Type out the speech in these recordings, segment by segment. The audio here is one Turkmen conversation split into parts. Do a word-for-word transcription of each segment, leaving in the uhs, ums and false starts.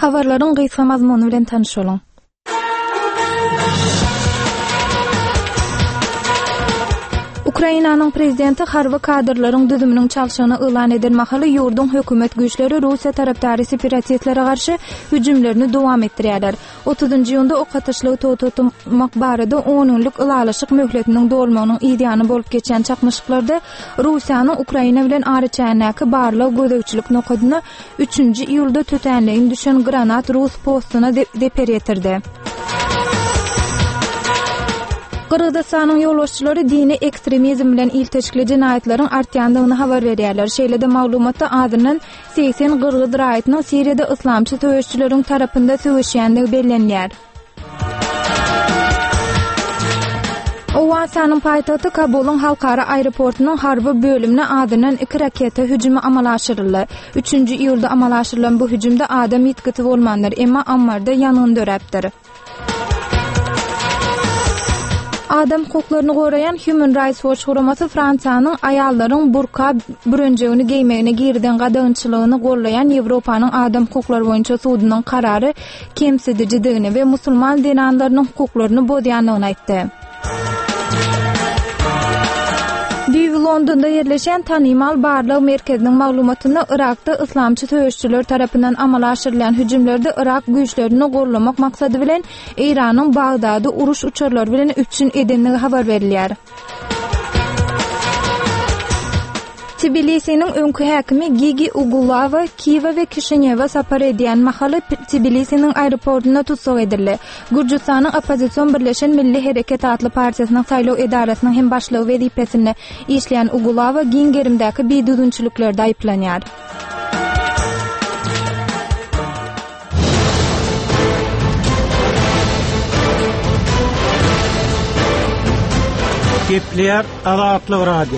Habarlaryň gysga mazmuny bilen tanışalım. Ukrainanyň prezidenti harby kadrlaryň düzüminiň çalşygyny elan edilmekle ýurdun hökümet güýçleri Russiýa tarapdary separatistlere garşy hüjümlerini dowam etdirýärler. otuzynjy ýylda ok atışlygy totatmak barada on günlük ılalaşyk möhletiniň dolmagynyň ideýany bolup geçen çakmyşyklarda Russiýanyň Ukraina bilen araçanäki barlyk gödäwçilik nokadyny üçünji ýylda tötenleýin düşen granat Rus postuna deper etirdi. Kırgızstanyň ýolbaşçylary dini ekstremizm bilen ilteşikli jinaýatlaryň artýandygyny habar berýärler. Şeýlede maglumatda adynyň seksen Kırgız raýatynyň Siriýada islamçy töweşçileriň tarapynda söwüşýändigi bellenýär. Owasanyň paýtagty Kabulyň halkara aeroportunyň harby bölümine adynyň iki raketa hüjümi amala aşyryldy. üçünji ýylda amala aşyrylan bu hüjümde adam ýetkiti bolmandyr, emma ammarda ýanyny döräpdir. Adam hukuklaryny gorayan Human Rights Watch guramasy Fransiýanyň aýallaryň burka bürünjegini giýmegine girden gadagynçylygyny gollayan Ýewropanyň adam hukuklary boýunça sudynyň karary kemsidijidigini we musulman dinanlarynyň hukuklaryny bozýanlygyny aýtdy. Büyük Londonda yerleşen Tanymal Barlyk Merkeziniň maglumatyna Irakda islamçy töweşçiler tarapyndan amala aşyrylan hüjümlerde Irak güýçlerini gorlamak maksady bilen Iranyň Bagdady uruş uçurlary bilen üçin edenligi habar berilýär. Tbilisi'nin öňkü häkimi Gigi Ugulova Kiýewa we Kişinýewa sapar edýän mahaly Tbilisi'nin aeroportuna tutsak edildi. Gürjistanyň opozisiýon Birleşen Milli Hereket adly partiýasynyň saýlaw edarasynyň hem başlygy wezipesinde işleýän Ugulova gingerimdäki beýdüdünçiliklerde aýplanýar. Gepler Azatlyk radio.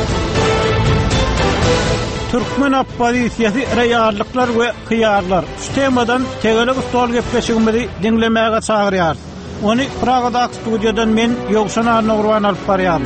Türkmen opposisiýasy reýarlyklar we hyýarlar şu temadan tegelik stol gepleşigimizi dinlemäge çagyrýar. Ony Pragada studiýadan men Ýogşan Arnawrwan alyp barýar.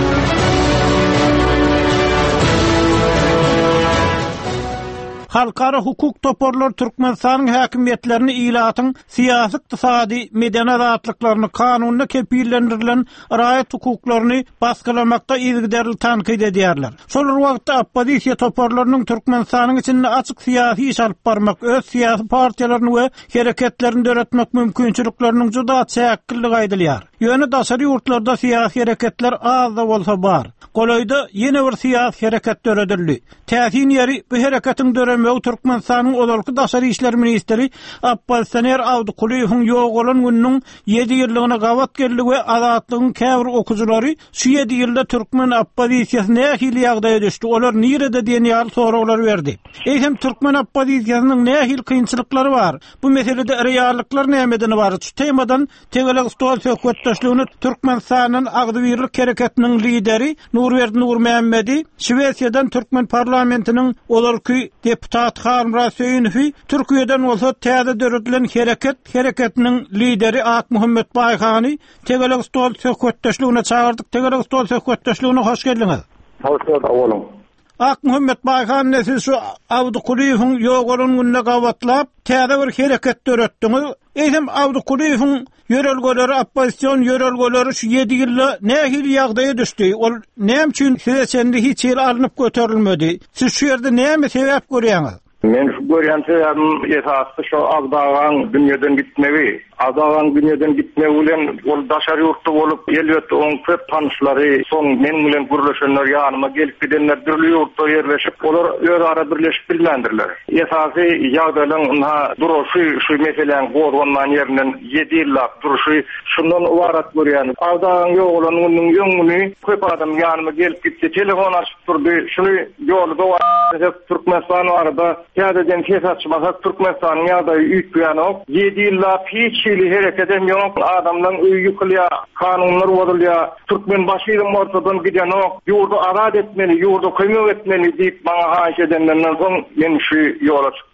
Halkara hukuk toporlar Türkmenistanyň häkimiýetlerini ilatyň syýasy, ykdysady, medeni azatlyklaryny kanunyna kepillendirilen raýat hukuklaryny baskylamakda ýygderli tankyd edýärler. Şol wagtda oppozisiýa toporlarynyň Türkmenistanyň içinde açyk syýasy iş alyp barmak, öz syýasy partiýalaryny we hereketlerini döretmek mümkinçilikleriniň juda çäkkilligi aýdylýar. Ýöne daşary ýurtlarda syýasy hereketler az da bolsa bar. Golaýda ýene bir syýasy hereket döredildi. Täsin ýeri bu hereketiň döremi Türkmenistanyň olarky daşary işler ministri Abbasaner Awdukuliýewiň ýok bolan günüň ýedi ýyllygyna gawat geldi we azatlygyň käbir okujulary şu ýedi ýylda Türkmen oppozisiýasyna nähili ýagdaýa düşdi. Olar nirede diýen ýaly soraglar berdi. Eýsem Türkmen oppozisiýasynyň nähili kynçylyklary bar. Bu meselede reýallyklar nämetini bar? Şu temadan tegelik stol söhbetdeşligini Türkmenistanyň Agdybirlik hereketiniň lideri Nurberdi Nurmehmedi, Şweýsiýadan Türkmen parlamentiniň olarky deputat Harun Rasyýnowy, Türkiýeden bolsa täze döredilen hereket hereketiniň lideri Ak Muhammed Baýhany tegelik stol söhbetdeşligine çağırdyk. Tegelik stol söhbetdeşligine hoş geldiňiz. Hoş bulduk oğlum. Ak Muhammed Baýhan näsil şu Awdukuliýewiň ýok bolan gününe gawatlap täze bir hereket döretdiňiz. Eýsem Awdukuliýewiň ýörelgeleri, oppozisiýon ýörelgeleri şu ýedi ýylda nähili ýagdaýa düşdi. Ol näme üçin seçendi hiç ýer alınıp göterilmedi? Siz şu ýerde näme sebäp görýäňiz? Men şu görýänsem esasy şu agdagan dünýeden gitmegi. Agdagan dünýeden gitmegi bilen ol daşary ýurtda bolup elbetde oň köp tanışlary, soň men bilen gürleşenler ýanyma gelip gidenler türlü ýurtda ýerleşip, olar özara birleşip bilmendirler. Esasy ýagdaýlaryň duruşy şu meseleň gorwanman ýerinden ýedi ýyllap duruşy şundan ibaret görýän. Agdagan ýok bolan günüň ýöňüni köp adam ýanyma gelip gitdi, telefon açyp durdy. Şuny ýolda Türkmenistan arada ýa-da kes açmasak Türkmenistanyň ýagdaýy üýtýänok ýedi ýyllap hiç ýyly hereketen ýok, adamlaryň öýü ýykylýar, kanunlar bozulýar, Türkmen başyryň ortadan gidenok, ýurdu azat etmeli, ýurdu kömek etmeli diýip maňa haýyş edenlerden soň men şu ýola çykdym.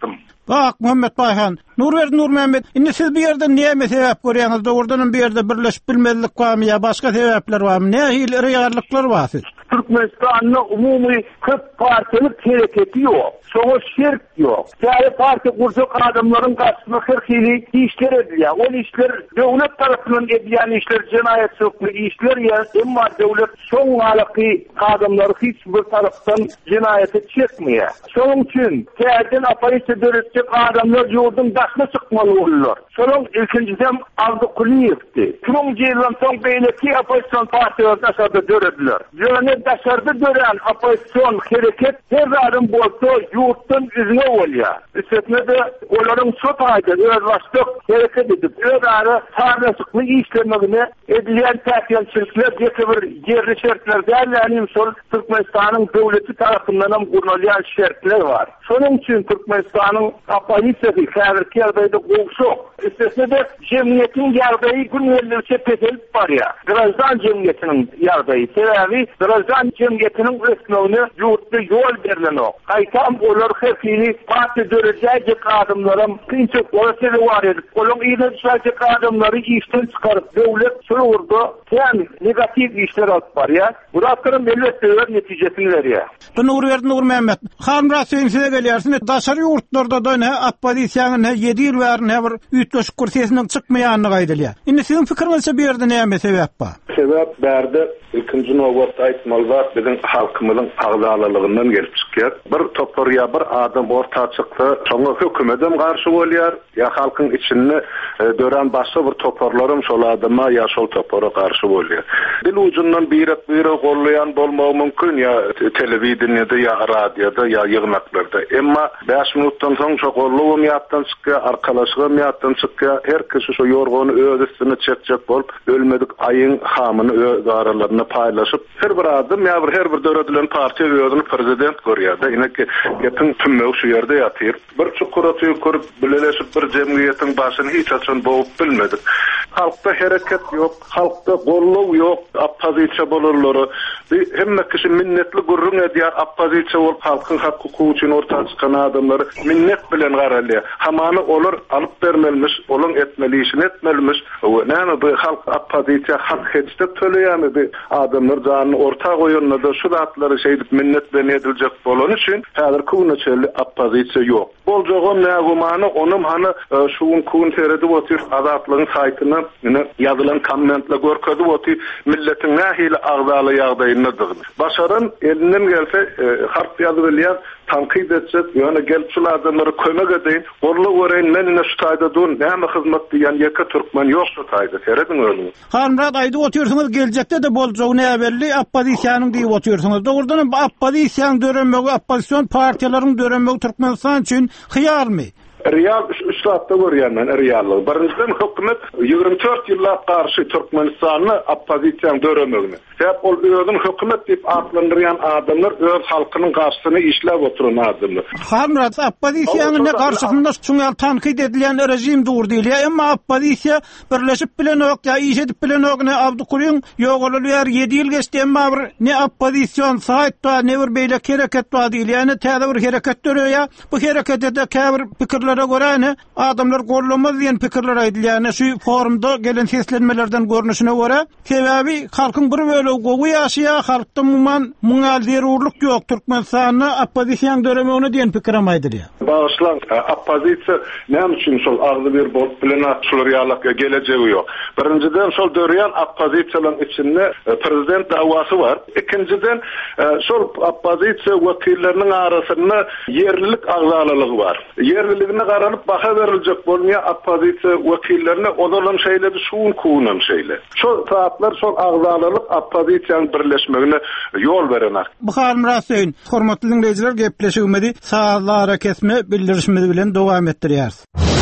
Bak Muhammed Bayhan, Nurver Nur Mehmet, indi siz bir yerde näme sebäp görýäňiz? Dogurdan bir yerde birleşip bilmezlik barmy ýa başga sebäpler barmy? Näme hil reýarlyklar bar siz? Türkmenistan'da umumi kırk partilik hareketi yok. Soğuk şirk yok. Yani parti kuracak adamların karşısında hırkili işler ediyor. O işler devlet tarafından edilen işler cinayet sokulu işler ya. Ama devlet son halkı adamları hiçbir taraftan cinayeti çekmiyor. Sonun için kendin apayısı dönüşecek adamlar yurdun dışına çıkmalı olurlar. Sonun ikinciden aldı kuliyefti. Sonuncu yıldan son beyleki apayısyon partiler dışarıda dönüdüler. Yani dışarıda dönen apayısyon hareket her adım bolsa yurtun yüzüne oluyor. Üstüne de onların çok ayda özlaştık hareket edip öyle sarnasıklı işlemekine edilen terkiyençilikler bir yerli şartlar değerleniyim son Türkmenistan'ın devleti tarafından kurulayan şartlar var. Sonun için Türkmenistan'ın apayisyası kârki yardayda kovsuk. Üstüne de cemiyetin yardayı günlerce petelip var ya. Grazdan cemiyetinin yardayı sebebi Grazdan cemiyetinin resmini yurtta yol verilen o. Kaytam olur hepsini parti dönecek adımlarım kıyınçık orası var edip onun iyice düşecek adımları işten çıkarıp devlet sorurdu. Yani negatif işler alıp var ya. Burakların devlet devlet neticesini veriyor. Nurver Nur Mehmet, Hanra Seyinsi'ne geliyorsun. Daşarı yurtlarda da ne appadisyanın ne yedi yıl var ne var ütloşuk kursiyesinden çıkmayanını kaydılıyor. Şimdi sizin fikrinizce bir yerde neyme sebep var? Sebep berdi ikinci nöwbat aýtmalylar bizim halkymyzyň agzalylygyndan gelip çykýar. Bir toporya bir adam orta çykdy, şoňa hökümetem garşy bolýar, ýa halkyň içinde dören başga bir toporlarym şol adama ýa şol topora garşy bolýar. Dil ucundan birek birek gollayan bolmagy mümkin ýa telewizionyada ýa radioda ýa ýygnaklarda. Emma beş minutdan soň şo gollawym ýatdan çykýar, arkalaşygym ýatdan çykýar. Her kişi şo ýorgony öz üstüne çekjek bolup ölmedik aýyň hamyny öz aralarına paylaşıp her bir adam ya bir her bir döwletden partiýa özüni prezident görýär. Ineki gepin tümmek şu ýerde ýatyr. Bir çukura tüýkürip bileleşip bir jemgyýetiň başyny hiç açan boğup bilmedik. Halkda hareket yok, halkda gollaw yok, oppozisiýa bolarlary. Hemme kişi minnetli gurrun edýär, oppozisiýa bolup halkyň hakky üçin ortaga çykan adamlary minnet bilen garalýar. Hamany olar alyp bermelmiş, olaň etmeli işini etmelmiş. Näme bu halk oppozisiýa hak hetsde töleýärmi? Adamlar canını orta koyunla da şu zatları şeydip minnet ben edilecek bolan için häzir kuwnaçely oppozisiýa ýok. Boljagam nägumany onum hany şuň kuwun teredi botyr azatlygyň saýtyna ýazylan kommentler görkezip boty milletin nähili agzaly ýagdaýyna dygdy. Başaran elinden gelse harp ýazyp bilýär, tankyd etsek, ýöne gelip şu adamlary kömek edeýin. Gorla göreýin men şu taýda dur, näme hyzmat diýen ýeke türkmen ýok şu taýda. Teredin öňü. Hanrat aýdy oturýarsyňyz geljekde de boljagy näberli oppozisiýanyň diýip oturýarsyňyz. Dogrudan oppozisiýanyň dörenmegi, oppozisiýon partiýalaryň dörenmegi Türkmenistan üçin hyýarmy? Real üslatda görýän reallygy. Birinçiden hökümet ýygrimi dört ýyllap garşy Türkmenistanyny oppozisiýanyň döremegini. Sebäp ol özüni hökümet diýip atlandyrýan adamlar öz halkynyň garşysyna işläp oturan adamlar. Hanrat oppozisiýanyň garşysynda şuňal tankyd edilen rejim dur diýilýär, emma oppozisiýa birleşip bilen ok ýa iş edip bilen ok ne Abdukulyň ýogalylýar ýedi ýyl geçdi, emma bir ne oppozisiýon saýtda ne bir beýlek hereket var diýilýär, ne täze bir hereket dörýär. Bu hereketde käbir pikir göre adamlar gollamaz diýen pikirler aýdylýar. Şu forumda gelen seslenmelerden görnüşine göre sebebi halkyň bir bölegi gowy ýaşaýar, halkda muman muňal derurluk ýok. Türkmenistanyny oppozisiýanyň döremegine diýen pikirim aýdylýar. Bağışlan, oppozisiýa näme üçin şol agly bir bolup bilen atşylar ýalyk gelejegi ýok. Birinciden şol dörýän oppozisiýalaryň içinde prezident dawasy var. Ikinciden şol oppozisiýa wekilleriniň arasynda yerlilik agzalylygy var. Yerliligine garanyp baha beriljek bolmaýan oppozisiýa wekillerine odalan şeýle şuň kuwunan şeýle. Şol taaplar şol agzalylyk oppozisiýanyň birleşmegine ýol berenler. Bu halmrasyň hormatly dinleýijiler gepleşigimdi saatlara kesme bildirişmedi bilen dowam etdirýär.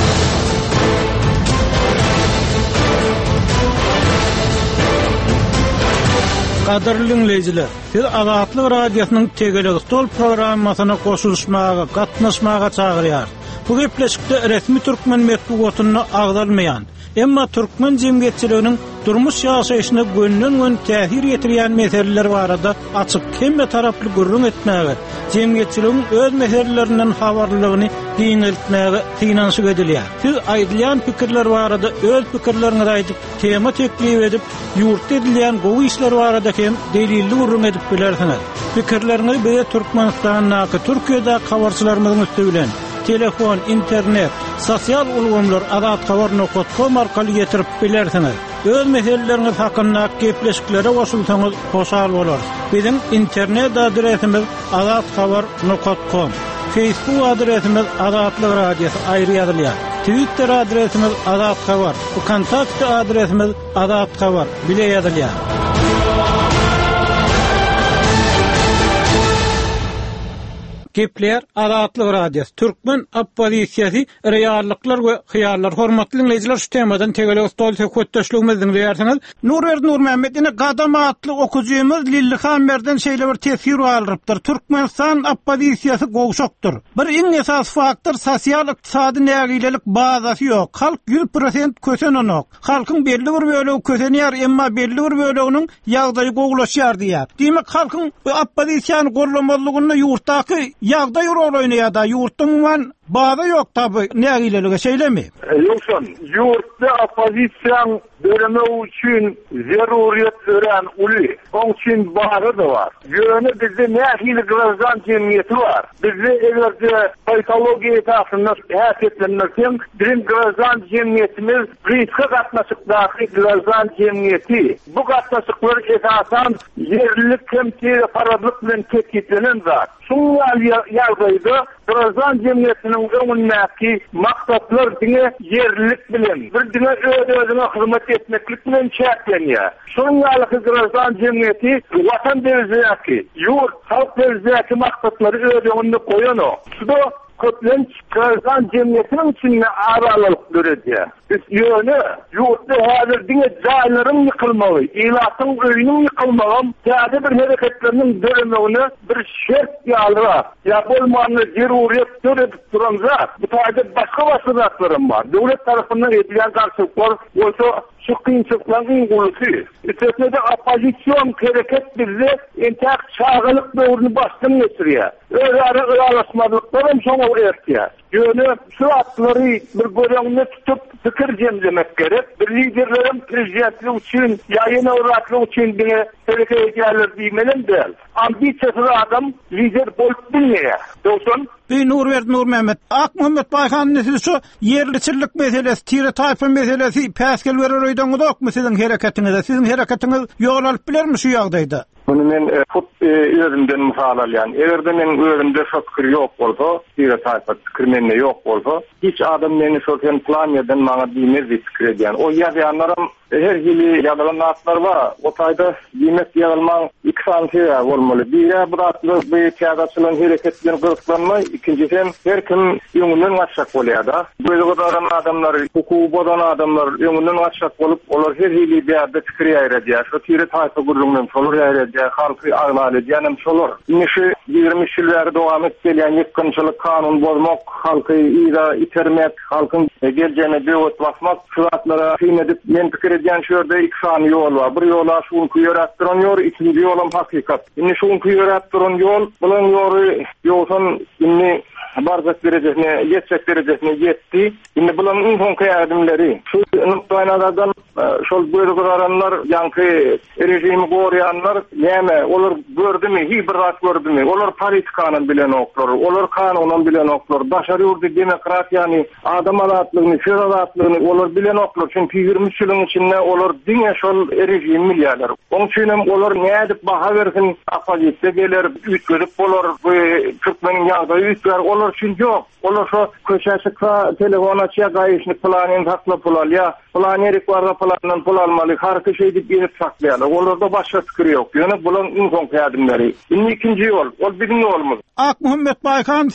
Kaderli dinleyijiler, siz Azatlyk radiosynyň Tegelik stol programmasyna goşulmaga, gatnaşmaga çagyrýar. Bu gepleşikde resmi Türkmen metbuatyna agdalmayan, emma Türkmen jemgyýetçiliginiň durmuş ýaşaýyşyna gönlüň täsir ýetirýän meseleler barada açyk hemme taraply gurrun etmäge, jemgyýetçiligiň öz meselelerinden habarlylygyny diňeltmäge synanşyk edilýär. Siz aýdylýan pikirler barada öz pikirleriňizi aýdyp, tema teklip edip, ýurtda edilýän gowy işler barada hem delilli gurrun edip bilersiňiz. Pikirleriňizi bize Türkmenistanyňky, Türkiýede habarçylarymyzyň üstü bilen telefon, internet, sosial ulgamlar adat habar nokta com arkaly getirip bilersiňiz. Öz meseleleriňiz hakynda gepleşiklere goşulsaňyz hoşal bolar. Bizim internet adresimiz adat habar nokta com, Facebook adresimiz Adatlyk Radiosu aýry ýazylýar. Twitter adresimiz Adat Habar, kontakt adresimiz Adat Habar bile ýazylýar. Gepler Adatlyk Radiosu Türkmen oppozisiýasy reallyklar we hyýallar. Hormatly dinleýijiler, şu temadan tegele stol söhbetdeşligimiziň diýersiňiz. Nurwer Nurmehmet ine gadamatly okujymyz Lillihan berden şeýle bir tesir alypdyr. Türkmenistan oppozisiýasy gowşokdur. Bir iň esas faktor sosial ykdysady nägilelik bazasy ýok. Halk yüz prosent kösenenok. Halkyň belli bir bölegi kösenýär, emma belli bir böleginiň ýagdaýy gowlaşýar diýär. Diýmek halkyň oppozisiýany gorlamalygyny ýurtdaky ýagdaý rol oýnaýar, ýurtdyň baza ýok taby, nägilelige şeýlemi? Ýoksa ýurtda oppozisiýaň dönemi üçin zeruriýet gören uly, oň üçin baza da bar. Ýöne bizde nähili grazan jemgyýeti bar. Bizde egerde patologiýa taýyny häsiýetlenmesin, birin grazan jemgyýetimiz riske gatnaşykdaky grazan jemgyýeti. Bu gatnaşyklar esasan yerlilik kemçili paradlyk bilen tekitlenen zat. Şuňal ýagdaýda grazan jemgyýetiniň öňündäki maksatlar diňe yerlilik bilen, bir diňe öz-özüne hyzmat etmeklik bilen çäklenýär. Şuňal grazan jemgyýeti watan devletki, ýurt halk devleti maksatlary öz öňünde goýanok. Şuda köplenç grazan jemgyýetiniň içinde aralyk görýär. Biz ýöne ýurtda häzir diňe jaýlaryň ýykylmagy, ilatyň öýüniň ýykylmagy, täze bir hereketleriň dönemegine bir şert ýalyra. Ya bolmany zeruriýet görüp duran zat. Bu taýda başga başgalarym bar. Döwlet tarapyndan edilen garşyklar bolsa şu kynçyklaryň gulysy. Üstesinde oppozisiýon hereket bizi entek çağılık döwrüni başdan geçirýär. Özara ýalaşmadyklary hem şoňa öýertýär. Ýöne şu atlary bir göreňde tutup pikir jemlemek gerek. Bir liderlerin prezidentlik üçin, ýaýyna uratlyk üçin diňe hereket edýärler diýmelen däl. Ambisiýasy adam lider bolup bilmeýär. Döwsen Bir Nurwer Nurmehmet, Ak Mehmet Bayhan siz şu yerliçilik meselesi, tire tayfa meselesi päskel berer öýdüňiz okmy siziň hereketiňizde? Siziň hereketiňiz ýol alyp bilermi şu ýagdaýda? Bunu men fut özümden misal alýan. Egerde men özümde fikir ýok bolsa, tire tayfa fikir mende ýok bolsa, hiç adam meni şu plan eden maňa diýmez fikir edýän. O ýazanlaram her hili ýadylanatlar bar. O taýda diýmek ýagylmaň iki santy bolmaly. Biri buratly bu ýagaçylaryň hereketlerini gyrklanmay, ikincisi her kim ýöňünden gaçak bolýar da. Böyle godaran adamlar, hukuky bodan adamlar ýöňünden gaçak bolup, olar her hili bäde fikir ýaýradýar. Şu tire tayfa gurulmagyň solar ýaýradýar, halky aglaly diýenim şolar. Indi ýygrimi ýyllar dowam etýän ýykynçylyk kanun bozmak, halky ýa itermek, halkyň geljegine beýot basmak, şuratlara fin edip men pikir edýän şerde iki sany ýol bar. Bir ýola şuňky ýöretdiren ýol, ikinji ýolum hakykat. Indi şuňky ýöretdiren ýol, bulan ýoly ýolsun inni barzak derecesine, yetsek derecesine yetti. Indi bulan soňky ýardymlary şu nukdaýlardan şol böýrügaranlar, ýanky rejimi gorýanlar näme? Olar gördümi? Hiç bir rat gördümi? Olar politikanyň bilen oklar, olar kanunyň bilen oklar, daşary ýurtda demokratiýany, adam adatlygyny, şer adatlygyny olar bilen oklar. Çünki ýygrimi ýylyň içinde olar diňe şol rejim bilýärler. Onuň üçin olar nädip baha bersin, opozisiýa geler, ütgürüp bolar, bu Türkmeniň ýagdaýy ütgär, olar üçin ýok. Olar şu köşäçikä telefon açýar, gaýyşny planyny taklap bolalýar. Planerik barda plandan pul almaly, har bir şey dip berip saklaýarlar. Olarda başga fikir ýok. Ýöne bulan inson ýardymlary. Indi ikinji ýol, ol birinji ýolumuz. Ak Mehmet Bayhan siz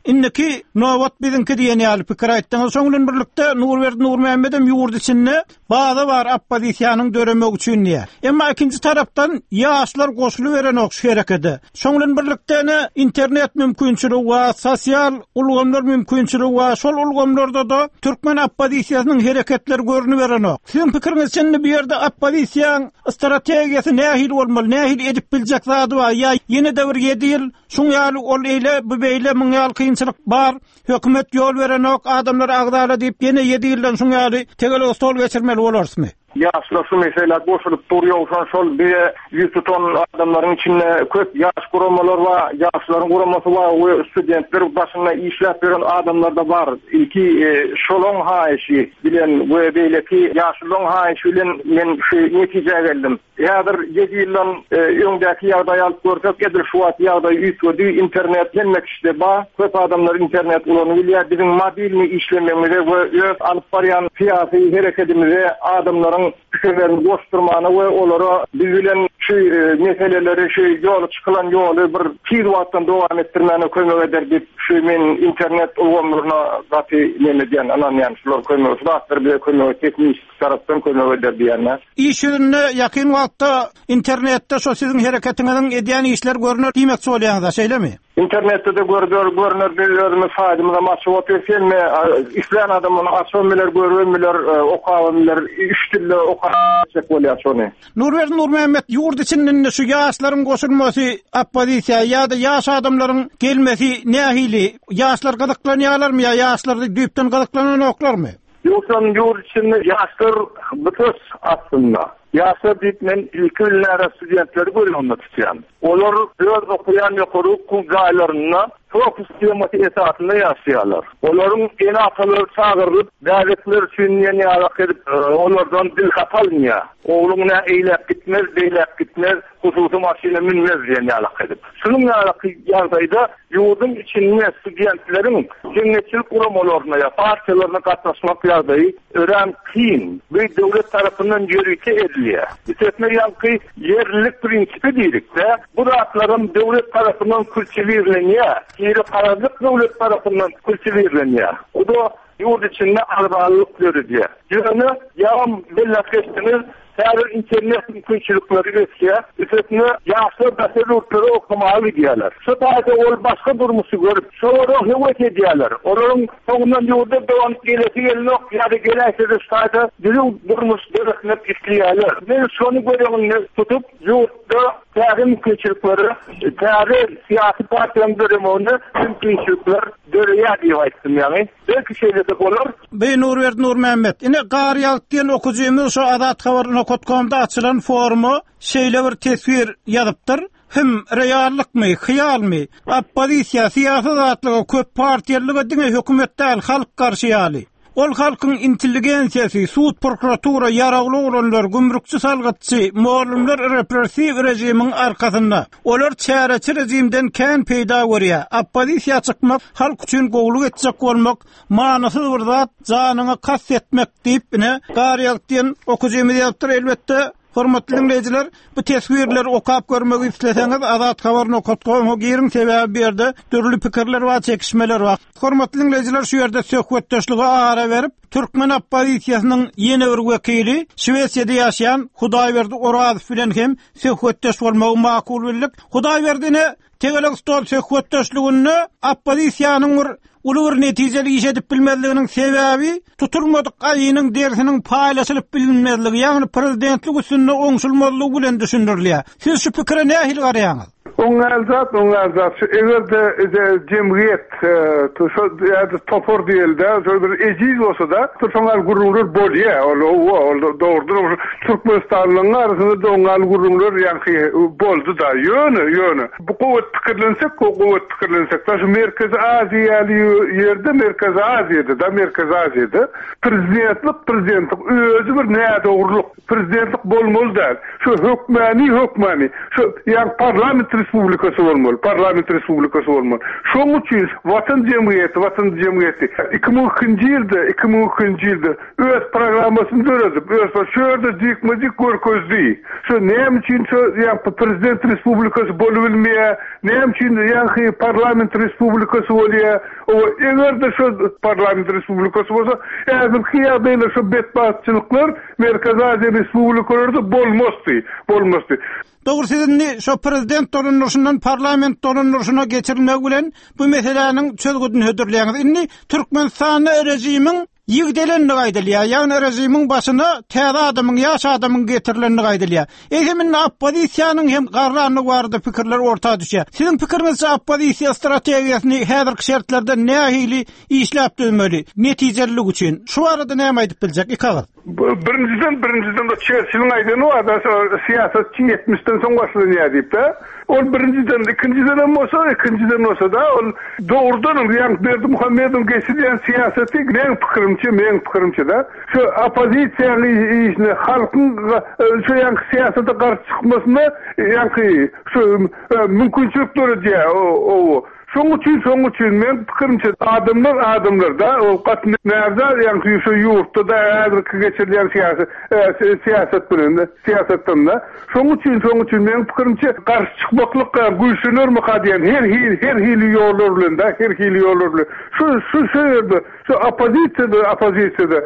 Inniki nowat bizinki diýen ýaly pikir aýtdyňyz. Şoňlan birlikde Nurberdi Nurmehmedem ýurt içinde baza bar oppozisiýanyň döremek üçin diýär. Emma ikinji tarapdan ýaşlar goşuly beren okşy gerekedi. Şoňlan birlikde internet mümkinçiligi we sosial ulgamlar mümkinçiligi we şol ulgamlarda da türkmen oppozisiýasynyň hereketleri görünüp beren ok. Sizin pikiriňiz çenli bir ýerde oppozisiýanyň strategiýasy nähil bolmaly, nähil edip biljek zady bar ýa ýene de bir ýedi ýyl şoň ýaly ol eýle bu beýle müň ýaly kynçylyk bar, hökümet ýol beren ok, adamlar agdala diýip ýene ýedi ýyldan şoň ýaly tegel stol geçirmeli bolarsymy? Yaşlar şu mesela boşulup duruyorsan şol bir yüz tutan adamların içinde köp yaş kuramalar var, yaşların kuraması var ve studentler başına işlep veren adamlar da var. İlki e, şolun haişi bilen ve beyleki yaşlılığın haişi bilen men şey neticeye geldim. Yadır yedi yıldan e, öndeki yağdayı alıp gördük, edir şuat yağdayı üstüdü, internet gelmek işte ba, köp adamlar internet ulanı bilir, bizim mobil mi işlememize ve öz alıp barayan siyasi hareketimize adamların fikirlerini boşturmana ve olara bizilen şey e, meseleleri şey yolu çıkılan yolu bir kirvattan devam ettirmene kömök eder deyip şu men internet ulgamlarına zatı nemediyen anlayan şular kömök eder bir kömök teknik taraftan kömök eder diyenler. İşlerine yakın vakta internette şu sizin hareketiniz ediyen işler görünür demek söylüyorsunuz şeyle mi? İnternette de görünür, görünür bilgilerimiz faydımıza maçı oturuyor mi? İşleyen adamın açılmıyorlar, görünmüyorlar, okuyamıyorlar, üçtürlü okuyacak oluyor şunu. Nurberdi Nurmehmed, yurt içinde şu yaşların koşulması oppozisiya ya da yaş adamların gelmesi nehili, yaşlar gıdıklanıyorlar mı ya, yaşlar düpten gıdıklanan oklar mı? Yoksa yurt içinde yaşlar bıtıs aslında. Yaşlar bitmen ilk ünlere studentleri görüyorlar tutuyan. Onlar öz okuyan yokoru kuzaylarına fokus kıyamati esasında yaşayalar. Onların en akaları çağırıp, davetler sünniyen yarak edip, onlardan dil katalmaya. Oğluna eylep gitmez, beylep gitmez, hususu maşine minmez diye yarak edip. Şunun yarak yardayda yurdun içinde studentlerin cennetçilik kuramalarına, partiyalarına katlaşmak yardayı öğren kıyın ve devlet tarafından yürüyte ediliyor. İstetme yankı yerlilik prinsipi değilik de bu rahatların devlet tarafından külçevirleniyor. Yeri karazlık devlet tarafından külçevirleniyor. O da yurt içinde arbalık görüyor. Yani yavam bellat geçtiniz. Her internet mümkünçülükleri eskiye, üstüne yaşlı basır urtları okumalı diyorlar. Şu tarihte ol başka durmuşu görüp, sonra hüvet ediyorlar. Onun sonundan yurda devam gelesi gelin ok, ya da geleyse de şu tarihte dili durmuş dörüknep işliyorlar. Ben şunu görüyorum tutup, yurtta tarih mümkünçülükleri, tarih siyasi partiyanın döneminde mümkünçülükler dörüye diye ettim yani. Belki şeyde de olur. Bey Nurberdi Nurmehmed, yine Qariyalk diyen okucuyumuz şu adat havarına nokta com'da açılan formu şeyle bir tesvir yazıptır. Hem reallik mi, hıyal mi? Oppozisiya, siyaset atlığı, köp partiyerliği dine hükümet değil, halk karşıyalı. Ol halkın intelligensiyasi, suud prokuratura, yaraglı olanlar, gümrükçü salgıtçı, muallimler repressiv rejimin arkasında. Olar çareçi rejimden kän peyda görýär. Oppozisiya çıkmak, halk üçün gowluk etjek bolmak, manasız bir zat, janyňa kastetmek diýip ne Qariyalk diýen okujymyz ýazypdyr elbetde. Hormatly dinleyijiler, bu tesvirler okap görmek isleseňiz Azat habaryny okutmagy girin sebäbi berdi. Türlü pikirler we çekişmeler bar. Hormatly dinleyijiler, şu ýerde söhbetdeşlige ara berip, Türkmen oppozisiýasynyň ýene bir wekili, Şwesiýada ýaşaýan Hudaýberdi Orazow bilen hem söhbetdeş bolmagy makul bildik. Hudaýberdine tegelik stol söhbetdeşligini oppozisiýanyň bir ulur netijeli iş edip bilmezliginin sebebi tutulmadık ayının dersinin paylaşılıp bilinmezligi, yani prezidentlik üstünde oňşulmalygy bilen düşündirilýär. Siz şu pikire nähil garaýaňyz? Oňalzat, oňalzat. Egerde cemiyet tuşa topor diýildi, bir ejiz bolsa da, tuşaňal gurulur bolýar. O dogrudur. Türkmenistanlyň arasynda oňal gurulur ýa-ni boldy da. Ýöne, ýöne. Bu gowet pikirlensek, gowet pikirlensek, şu Merkez Aziýaly ýerde, Merkez Aziýada da, Merkez Aziýada prezidentlik, prezidentlik özü bir näde dogrulyk, prezidentlik bolmaly da. Şu hökmani, hökmani, şu ýa-ni parlament respublikasy bolmaly, parlament respublikasy bolmaly. Şoň üçin Watan Jemgyýeti, Watan Jemgyýeti iki ming ikinji ýylda, iki ming ikinji ýylda öz programmasyny döredip, öz şöýerde dikmedik görkezdi. Şu näme üçin şu ýa prezident respublikasy bolup bilmeýär, näme üçin ýa parlament respublikasy bolýar. O egerde şu parlament respublikasy bolsa, häzirki ýagdaýda şu betbatçylyklar Merkez Aziýa respublikalarynda bolmasdy, bolmasdy. Doğru sizinni şu prezident dolunurşundan parlament dolunurşuna geçirilmek bilen bu meseleniň çözgüdüni hödürleýäňiz. Inni Türkmenistan rejimiň ýigdelenini gaýdylýar. Ýagny rejimiň başyna täze adamyň, ýaş adamyň getirilenini gaýdylýar. Egemen oppozisiýanyň hem garranyny barada pikirler ortağa düşýär. Sizin pikiriňizçe oppozisiýa strategiýasyny häzirki şertlarda nähili işläp dönmeli, netijelik üçin. Şu arada näme aýdyp biljek ikagy? Birinciden birinciden o Churchill'in aýdyny o da siýasatçy ýetmişden soň başlanýar diýip de. Ol birinciden, ikinciden hem olsa, ikinciden olsa da ol doğrudan ýa Berdi Muhammedov geçirýän siýasaty men pikirimçe, men pikirimçe da şu oppozisiýany işini halkyň şu ýa siýasata garşy çykmasyna ýa şu mümkinçilikleri diýär o o Şoň üçin, şoň üçin men pikirimçe adamlar, adamlar da o gatny näde ýa-ni şu ýurtda da häzirki geçirilýän siýasat, siýasat bilen, siýasatdan da. Şoň üçin, şoň üçin men pikirimçe garşy çykmaklykka güýçlenirmi diýen her hil, her hil ýollar bilen da, her hil ýollar bilen. Şu şu şeýerde, şu oppozisiýada, oppozisiýada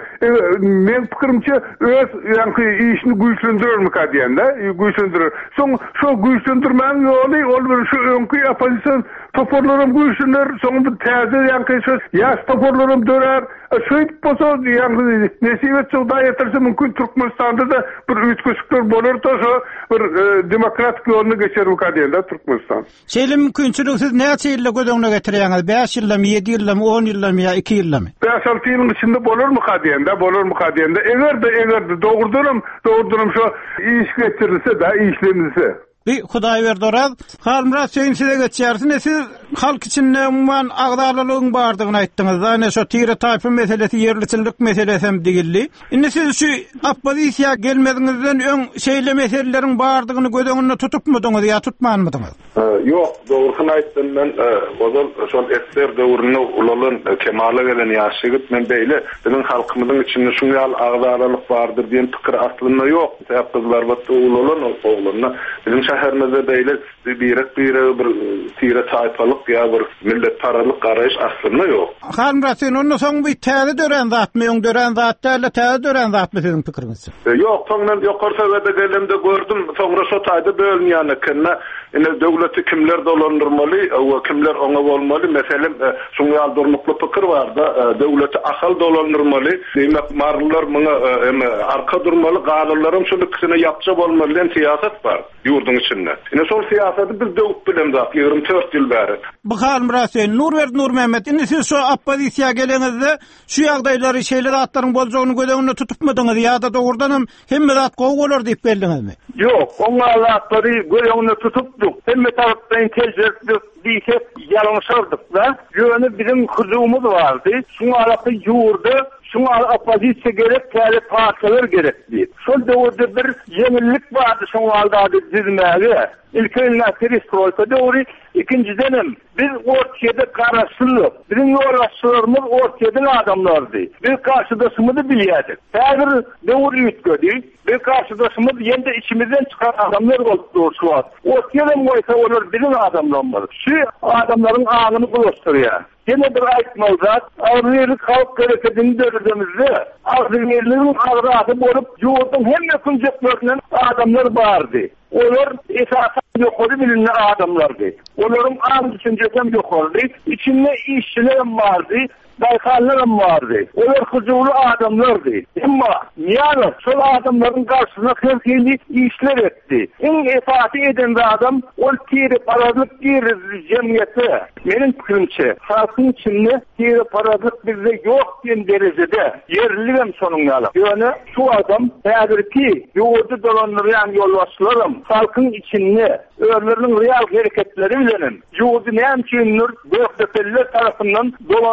men pikirimçe öz ýa-ni işini güýçlendirermi diýen da, güýçlendirer. Şoň şu güýçlendirmäň ýoly ol bir şu öňki oppozisiýa toporlarım güýçlenir, soň bir täze ýa-ni şu ýaş toporlarım dörer. Şöýdip bolsa ýa-ni nesibet çogda ýetirse mümkin Türkmenistanda da bir üçgüşükler bolar da şu bir demokratik ýoluna geçerim diýen da Türkmenistan. Şeýle mümkinçilik siz näçe ýylla gödöňüne getirýäňiz? beş ýyllamy, ýedi ýyllamy, on ýyllamy ýa iki ýyllamy? beş alty ýylyň içinde bolarmy diýen da, bolarmy diýen da. Egerde egerde dogurdurum, dogurdurum şu iş getirilse da, işlenilse. Bir Hudaý berdi oraz. Halmra söýün size geçýärsin. Siz halk içinde umman agdarlylygyň bardygyny aýtdyňyz. Ýani şu tire taýpy meselesi, yerliçilik meselesi hem digilli. Indi siz şu oppozisiýa gelmediňizden öň şeýle meseleleriň bardygyny gödöňüne tutupmydyňyz ýa tutmanmydyňyz? Yok, doğrusyny aýtdym men. Ozal şol etler döwrüne ulalyn kemale gelen ýaşygyt men beýle biziň halkymyzyň içinde şuňal agdarlylyk bardyr diýen pikir aslynda ýok. Täpkizler batda ulalyn oglanna biziň şäherimizde beýle birek bire bir tire taýpalyk ýa bir millet paralyk garaýyş aslynda ýok. Hanra sen onu soň bir täze dören zatmy, öň dören zat däle täze dören zatmy sizin pikiriňizçe? Ýok, soňdan ýokary sebäde gelemde gördüm, soňra şo taýda bölünýäni kinne ine döwleti kimler dolandyrmaly, we kimler oňa bolmaly. Meselem şuňal durmukly pikir bar da, döwleti ahal dolandyrmaly, demek marlylar muňa arka durmaly, gaýlarym şunu kisine ýapça bolmaly diýen siýasat bar ýurdun içinde. Ine şol siýasaty biz döwüp bilen zat ýygrimi dört ýyl bäri. Bu Halmrasen Nurberdi Nurmehmet, indi siz şu oppozisiýa geleňizde şu ýagdaýlary şeýle zatlaryň boljagyny gödöňüne tutupmadyňyz ýa-da dogrudan hemme zat gowy bolar diýip berdiňizmi? Ýok, oňa zatları gödöňüne tutupdyk. Hemme tarapdan tejrübeli diýip ýalňyşardyk da. Ýöne bizim huzurumuz bardy. Şuňa alaky ýurdy. Şuňa oppozisiýa gerek, täze partiýalar gerekdi. Şol döwürde bir ýeňillik bardy şoňa alda dizmäge. İlkin nasiri strolsa döwri, ikincidenim biz ortaýada garaşlyk, bizim ýoldaşlarymyz ortaýadan adamlardy. Biz karşıdaşymyzy bilýärdik. Häzir döwür ýetgedi. Biz karşıdaşymyz ýende içimizden çykan adamlar bolup durýar. Ortaýadan goýsa olar bizim adamlarymyz. Şu adamlaryň agyny bulaşdyrýar. Yine bir aýtmalzat, agyrlyk halk gerekediňi döredimizde, agyrlygyň agraty bolup ýurdun hemme künjeklerinden adamlar bardy. Olar esasen ýokary bilinýän adamlardy. Olaryň agy düşünjesi ýokary, içinde işçiler bardy, baykallar bardy. Olar huzurly adamlardy. Emma ýa-ni şol adamlaryň garşysyna herkili işler etdi. Iň esaty eden adam ol tire paralyk bir jemgyýeti. Meniň pikirimçe, halkyň içinde tire paralyk bizde ýok diýen derejede ýerligem şonuň ýaly. Ýöne şu adam häzirki ýurdu dolandyrýan ýolbaşçylarym halkyň içinde örleriniň real hereketleri bilen ýurdu näme üçindir döwletler tarapyndan dolanmalar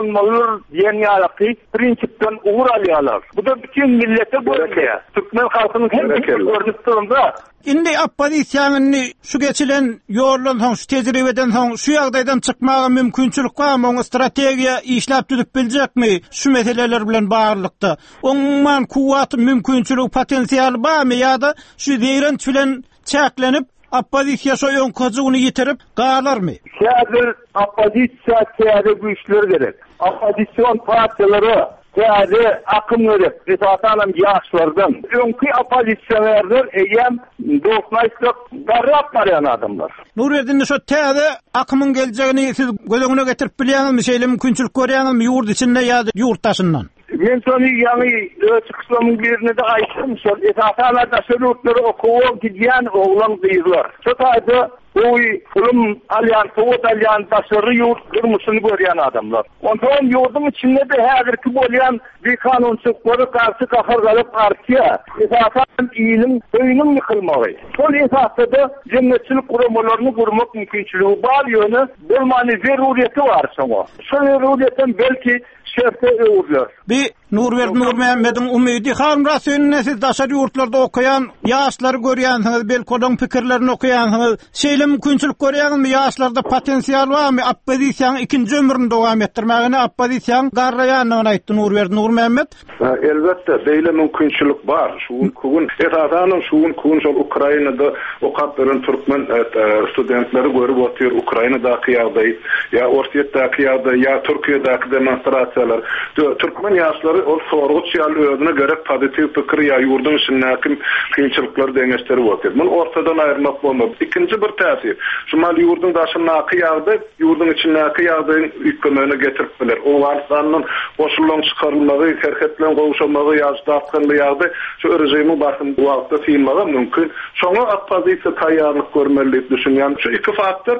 olur diyen ýaly prinsipden uğur alýarlar. Bu da bütün millete görülýär. Türkmen halkynyň hem görünüp durumda. Indi oppozisiýanyny şu geçilen ýoldan soň, şu tejribeden soň şu ýagdaýdan çykmaga mümkinçilik barmy? Oňa strategiýa işläp düzüp biljekmi? Şu meseleler bilen baglykda. Oňman kuwaty, mümkinçilik, potensiýal barmy ýa-da şu diýren bilen çäklenip oppozisiýa şoýun kojugyny ýitirip galarmy? Häzir oppozisiýa täze güýçler gerek. Oppozisiýon partiýalary täze akym gerek. Esasanam ýaşlardan. Öňki oppozisiýalar eýem doýmaýsyk garap barýan adamlar. Nureddin şu täze akymyň geljegini siz gözeňine getirip bilýäňizmi? Şeýle mümkinçilik görýäňizmi ýurt içinde ýa-da ýurtdaşyndan? Men sonu ýany çıkışlamyň birine de aýtdym. Şol esasalarda şöýürtlери okuwap gidýän oglan gyýlar. Şu taýda oy film alyan, Sovet alyan taşary ýurt durmuşyny görýän adamlar. Ondan ýurdun içinde de häzirki bolýan bir kanunçyklary karşı kahar galyp partiýa esasan iýilim öýünün ýykylmagy. Şol esasda da jemgyýetçilik guramalaryny gurmak mümkinçiligi bar ýöne bolmany zeruriýeti bar şoňa. Şu zeruriýetten belki şerpe öwürler. Bir Nurberdi Nurmehmediň umydy Harun Rasyonyny siz daşary ýurtlarda okuyan ýaşlary görýänsiňiz, belki onuň pikirlerini okuýansyňyz. Şeýle mümkinçilik görýänizmi? Ýaşlarda potensiýal barmy? Oppozisiýanyň ikinji ömrüni dowam etdirmägini oppozisiýanyň garraýanyny aýtdy Nurberdi Nurmehmed. Elbetde beýle mümkinçilik bar. Şu gün esasanyň şu gün şol Ukrainada okap beren türkmen studentleri görüp otýar. Ukrainadaky ýagdaý, ýa Orsiýetdaky ýagdaý, ýa Türkiýedaky demonstrasiýalar. Türkmen ýaşlary ol sorguç ýaly özüne gerek pozitiv pikir ýa ýurdun içindäki kynçylyklary deňeşdirip otýar. Muny ortadan aýrmak bolmaz. Ikinji bir täsir. Şumal ýurdun daşyndaky ýagdaý, ýurdun içindäki ýagdaýyň ýüklemegine getirip biler. O Awganistanyň goşulmagy çykarylmagy, herketlen gowuşamagy ýa-da atkanly ýagdaý şu rejimi barhym bu wagtda fiýlmaga mümkin. Şoňa oppozisiýa taýýarlyk görmeli diýip düşünýän. Şu iki faktor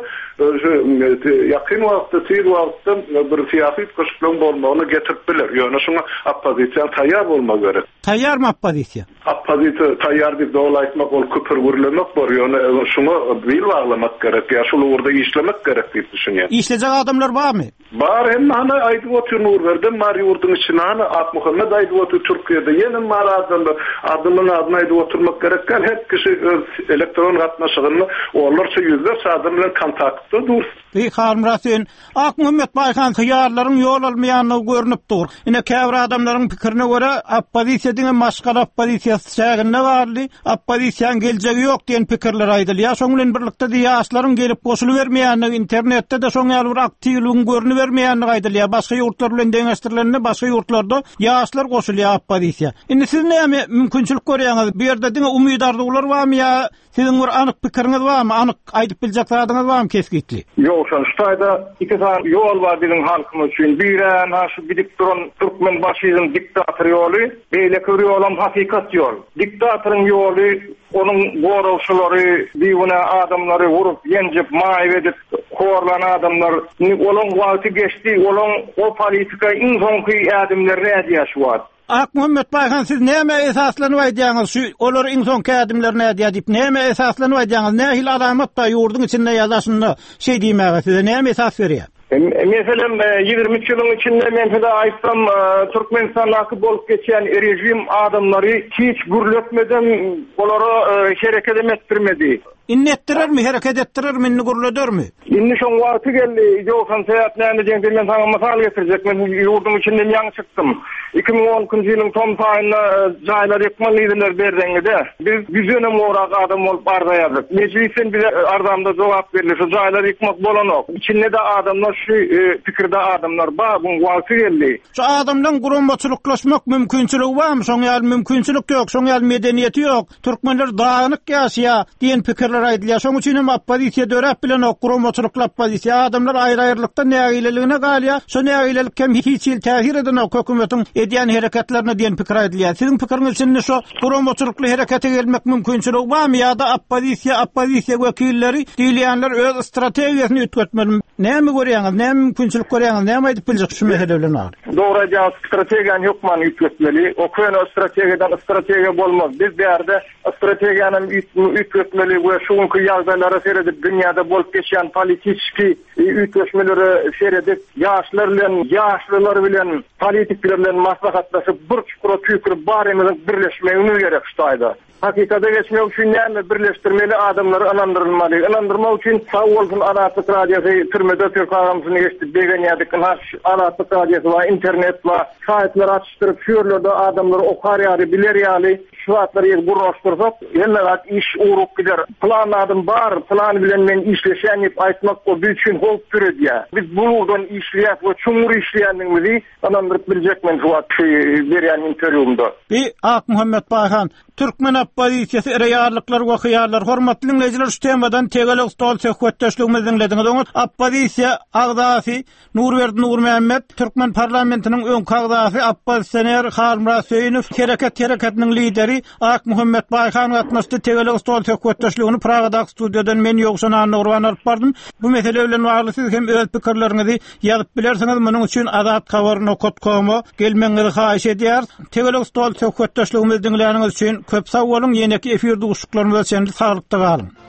ýakyn wagtda, tez wagtda bir syýasy köşklen bolmagyny getirip biler. Ýöne şoňa oppozisiýa taýýar bolmak gerek. Taýýarmy oppozisiýa? Oppozisiýa taýýar diýip dowlaýtmak, ol küpür gürlemek bar. Ýöne şoňa bil baglamak gerek, ýa şol urda işlemek gerek diýip düşünýän. İşlejek adamlar barmy? Bar, hem hana aýdyp otur Nurberdi, mari ýurdun içine hana Ak Muhammed aýdyp otur Türkiýede. Ýene mari adamlar adamyň adyny aýdyp oturmak gerek. Her kişi elektron gatnaşygyny olarça ýüzler sadan bilen kontaktda dur. Bir Harun Rasyon, Ak Muhammed Baýkan ýarlaryň ýol almaýanyny görünip dur. Ine käbir adamlaryň pikirine görä oppozisiýa diňe maşgal oppozisiýa çäginde barly, oppozisiýanyň geljegi ýok diýen pikirler aýdylýar. Şoň bilen birlikde ýaşlaryň gelip goşuly bermeýänligi, internetde de şoň ýaly bir aktivligiň görünip bermeýänligi aýdylýar. Başga ýurtlar bilen deňeşdirileninde başga ýurtlarda ýaşlar goşulýar oppozisiýa. Indi siz näme mümkinçilik görýäňiz? Bu ýerde diňe umydarlygylar barmy ýa siziň bir anyk pikiriňiz barmy? Anyk aýdyp biljek zadyňyz barmy kesgitli? Ýok, şaýda iki tane ýol bar bizim halkymyz üçin. Biren ha şu gidip duran Türkmen başyzyň diktator ýoly, beýle ýolam hakykat ýol. Diktatoryň ýoly onun gorowşulary, diýene adamlary vurup, ýenjip, maýyp edip, horlan adamlar, olaň wagty geçdi, olaň o politika iň soňky adamlary ýaşaýar. Ak Muhammed Baýkan, siz näme esaslanyp aýdýaňyz? Şu olar iň soňky adamlaryny aýdýar diýip näme esaslanyp aýdýaňyz? Nähil alamatda ýurdun içinde ýazaşynda şey diýmäge size näme esas berýär? Meselem ýygrimi üç ýylyň içinde men de aýtsam Türkmenistanaky bolup geçen rejim adamlary hiç gürletmeden olary hereket etdirmedi. İnnettirermi, hareket ettirermi, inni guruladermi? İnni şoň wagty geldi, ýoksa seýatläni diýen men sana masal getirecek. Men ýurdum içinden ýaňy çykdym. iki bin on ýylyň son taýyna jaýlar ýykman liderler berdiňde biz güzene morak adam bolup bardaýardyk. Meclisen bize ardamda jogap berildi. Şu jaýlar ýykmak bolanok. İçinde de adamlar şu pikirde adamlar bar, bu wagty geldi. Şu adamdan guramçylyklaşmak mümkinçiligi barmy? Şoň ýaly mümkinçilik ýok, şoň ýaly medeniýeti ýok. Türkmenler dağınık ýaşaýar diýen pikirler aýdylýar. Şoň üçin hem oppozisiýa dörep bilen guramçylyklap oppozisiýa adamlar aýry-aýrylykda nägileligine galýar. Şo nägilelik hem hiç il täsir eden o hökümetiň edýän hereketlerine diýen pikir aýdylýar. Siziň pikiriňiz üçin şo guramçylykly herekete gelmek mümkinçiligi barmy ýa-da oppozisiýa oppozisiýa wekilleri diýilýänler öz strategiýasyny ýetgetmeli? näme görýäňiz, näme mümkinçilik görýäňiz, näme aýdyp biljek şu mesele bilen bar. Dogry strategiýany ýokman ýetmeli. O köne strategiýadan strategiýa bolmaz. Biz berde strategiýanyň ýetmeli we şuňky ýagdaýlara seredip dünýäde bolup geçýän politiski ýetmeleri seredip ýaşlar bilen, ýaşlylar bilen, politikler bilen maslahatlaşyp bir çukura tüýkürip barymyzyň birleşmegini gerek şuýda. Hakikate geçmek üçün näme birleşdirmeli adamları inandyrylmaly. Inandyrmak üçün sağ bolsun Aratlyk radiosu türmede türkçe geçip begenýärdik. Aratlyk radiosu we internet we saytlar açypdyryp şuýerlerde adamlar okar ýaly, biler ýaly şu atları guruşdursak, ýene iş urup gider. Plan adam bar, plan bilen men işleşen ýep aýtmak o üçün hop türedi. Biz bulurdan işleýär we çuňur işleýändigimizi anandyryp biljekmen şu wagt berýän interwýumda. Bi Ak Muhammed Bayhan Türkmen Opposisiýasy reýarlyklar we hyýarlar hormatly dinleýijiler şu temadan tegelik stol söhbetdeşligimizi dinlediňiz. Oňa oppozisiýa agzasy Nurberdi Nurmehmet Türkmen parlamentiniň öňki agzasy oppozisioner Halmura Söýünov hereket hereketiniň lideri Ak Muhammed Bayhan gatnaşdy. Tegelik stol söhbetdeşligini Pragada studiýadan men ýokşan Nurwan alyp bardym. Bu mesele bilen bagly siz hem öz pikirleriňizi ýazyp bilersiňiz. Munyň üçin Azat Habar nokta com gelmeňizi haýyş edýär. Tegelik stol söhbetdeşligimizi dinleýäniňiz üçin köp sag bolun. Ýene-ki efirde uşuklarymyza sen saglypda galyn.